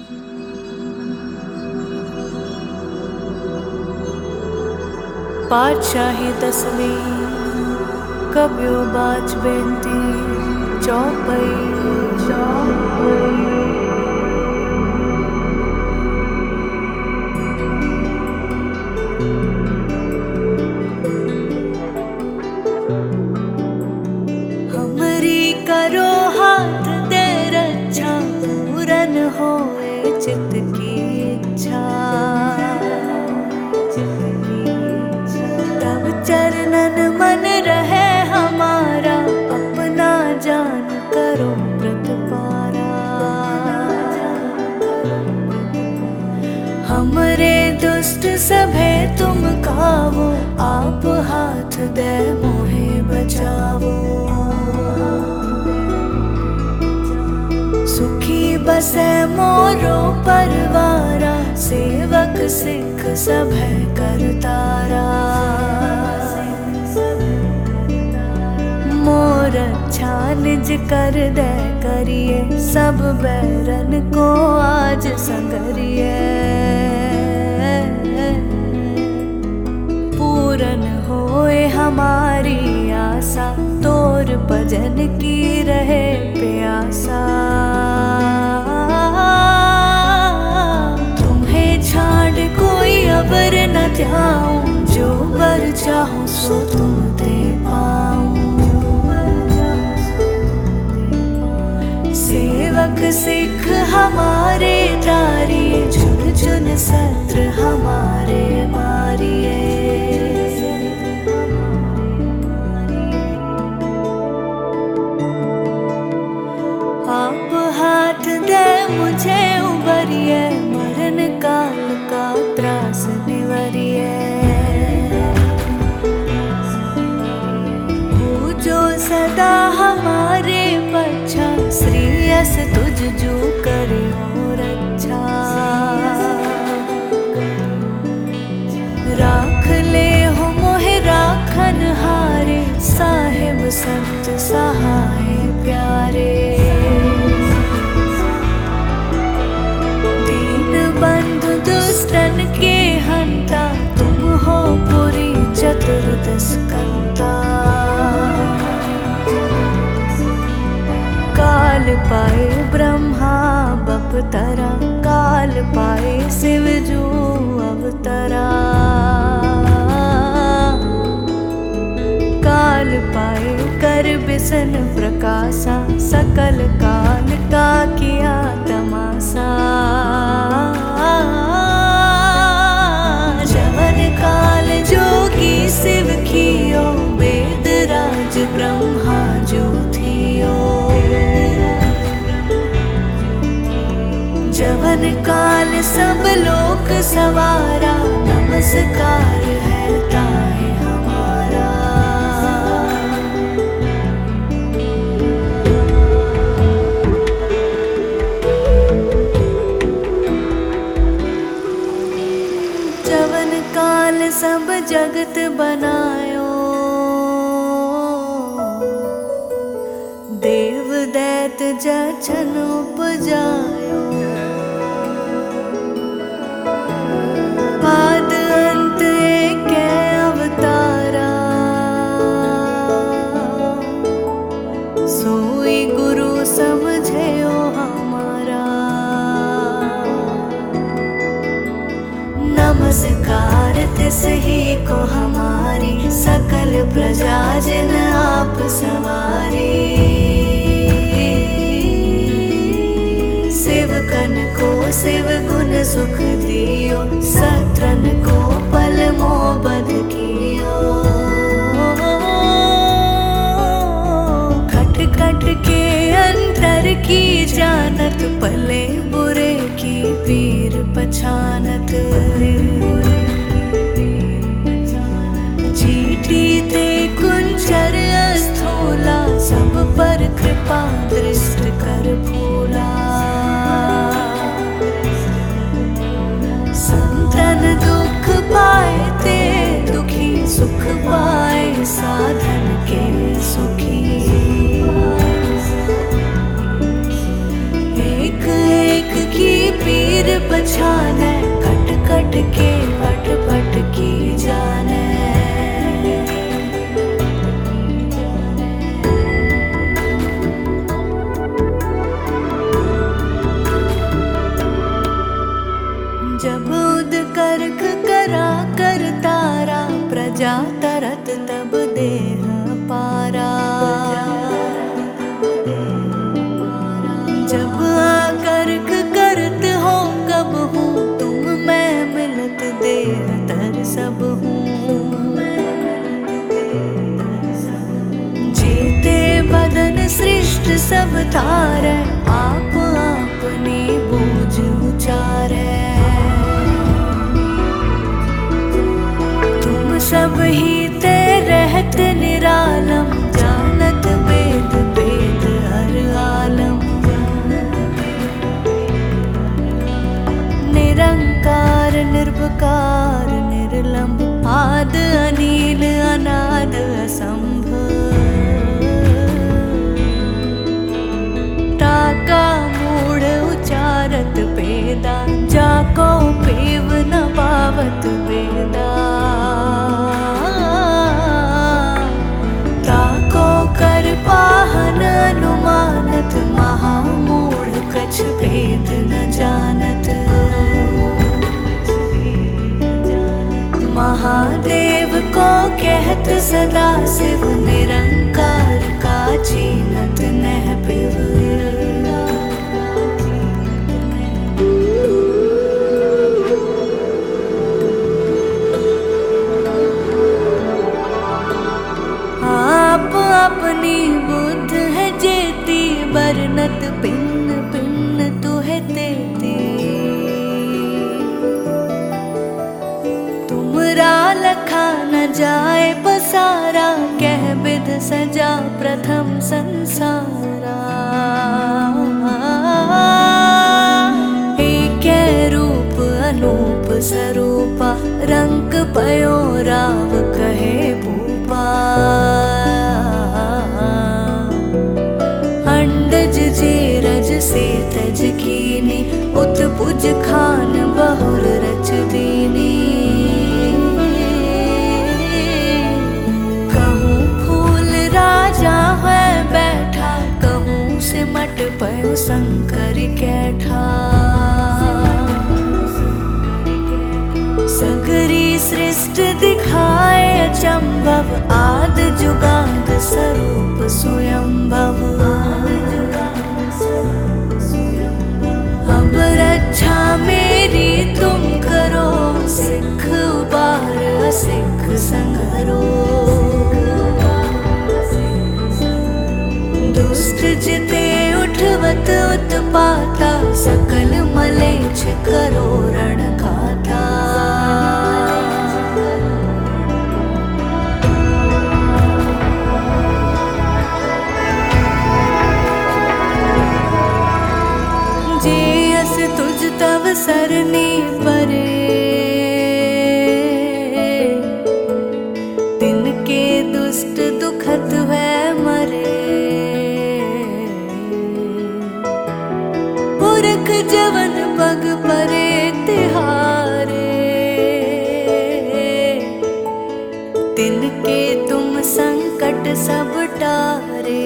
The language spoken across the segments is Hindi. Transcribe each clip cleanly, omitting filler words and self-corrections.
पातशाही दसवीं कब्यो बाज बेनती चौपई हमरी करो हाथ दे रक्षा पूरन होए चित्त की इच्छा तब चरणन मन रहे हमारा अपना जान करो प्रतिपारा हमरे दुष्ट सभे तुम कावो आप हाथ दे मोहे बचावो सुखी बसे मोरो परवारा सेवक सिख सभे करतारा मोर अच्छा निज कर दे करिए सब बैरन को आज संगरिए पूरन होए हमारी आशा तोर भजन की रहे प्यासा तुम्हें छाड़ कोई अबर न त्याऊं जो बर चाहूं सो तुम दे पाऊं सेवक सिख हमारे तारिये चुन चुन सत्र हमारे मारिए आप हाथ दे मुझे उबरिए मरण काल का त्रास निवरिए जो सदा हमारे पच्छा श्रीयस तुझ जो करे और अच्छा राख ले हो मोहे राखन हारे साहिब संत सहाय प्यारे दीन बंधु दुष्टन के हंता तुम हो पुरी चतुर्दश कंता काल पाए ब्रह्मा बपतरा काल पाए शिव जो अवतरा काल पाए कर बिसन प्रकाशा सकल काल का किया तमाशा जवन काल जोगी शिव कियो वेद राज ब्रह्मा जो थियो जवन काल सब लोक सवारा नमस्कार है ताहे हमारा जवन काल सब जगत बनायो देव दैत जछन उपजायो आद अंत एक अवतारा सोई गुरु समझेओ हमारा नमस्कार तिस ही को हमारी सकल प्रजा जिन आप सवारी शिवकन को शिव गुण सुख दियो सत्रन को पल मोबद कियो खट खट के अंतर की जानत पले बुरे की पीर पछानत चीठी थे कुंचर स्थूला सब पर कृपा दृष्ट कर भूला संतन दुख पाए ते दुखी सुख पाए साधन के सुखी एक एक की पी पछाने, कट कट के पट पट की जाने। जब उद करक करा कर तारा, प्रजा तरत तब देह पारा। जब आकर्क करत हो कब हूँ, तुम मैं मिलत देह तर सब हूँ। जीते बदन सृष्ट सब तारे, आप अपनी बूझ उचारे। सब ही ते रहत निरालम, जानत वेद वेद हर आलम। निरंकार निर्विकार निर्लंब, आद अनील अनाद असंभ। ताका मूढ़ उचारत पेदा, जाको पेव न पावत वेदा। पाहन अनुमानत, महामूढ़ कछ भेद न जानत। महादेव को कहत सदा शिव, निरंकार का चीनत नह पिव। अपनी बुद्ध है जेती, बरनत पिन्न पिन्न तुहे तेती। तुमरा लखा न जाए पसारा, कह बिध सजा प्रथम संसारा। एक रूप अनूप स्वरूपा, रंग पयो राव कहे भूपा। जे रज से तज कीनी, उत पुज खान बहुर रच दीनी। कहूँ फूल राजा है बैठा, कहूँ सिमट पयो शंकर कैठा। सगरी सृष्ट दिखाए अचंभव, आद जुगाद स्वरूप स्वयंभव। अब रक्षा मेरी तुम करो, सिख उबार सिख संगरो। दुष्ट जिते उठवत उत्पाता, सकल मलेच्छ करो रण खाता। तव सरनी परे, तिनके दुष्ट दुखत है मरे। पुरख जवन पग परे तिहारे, तिनके तुम संकट सब टारे।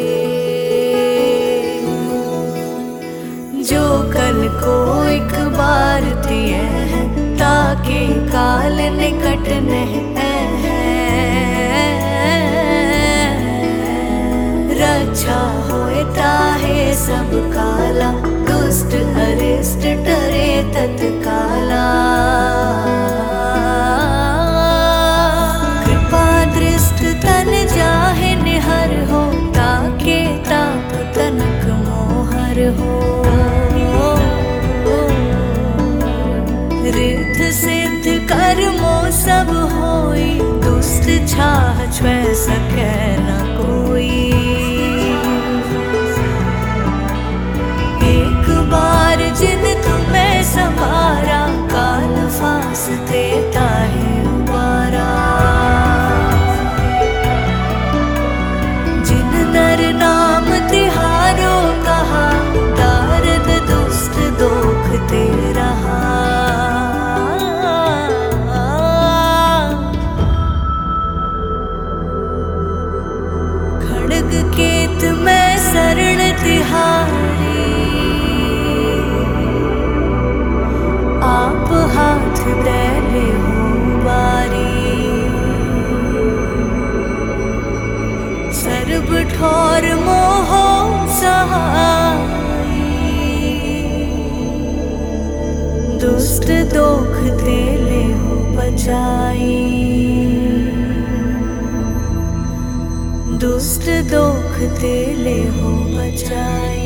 जो कल को एक बार दिए हैं, ताके काल निकट नहीं है। रक्षा होए ताहे सब काला, दुष्ट अरिष्ट डरे तत्काला। कृपा दृष्ट तन जाहे निहर हो, ताके ताप तनक मोहर हो। रिद्ध सिद्ध कर्मो सब होई, दुष्ट छाह छुए सके न कोई। एक बार जिन तुम्हें संवारा, काल फांस देता है उबारा। जिन नर नाम तिहारो कहा, दारद दुष्ट दोख ते रहा। देले हो बचाई।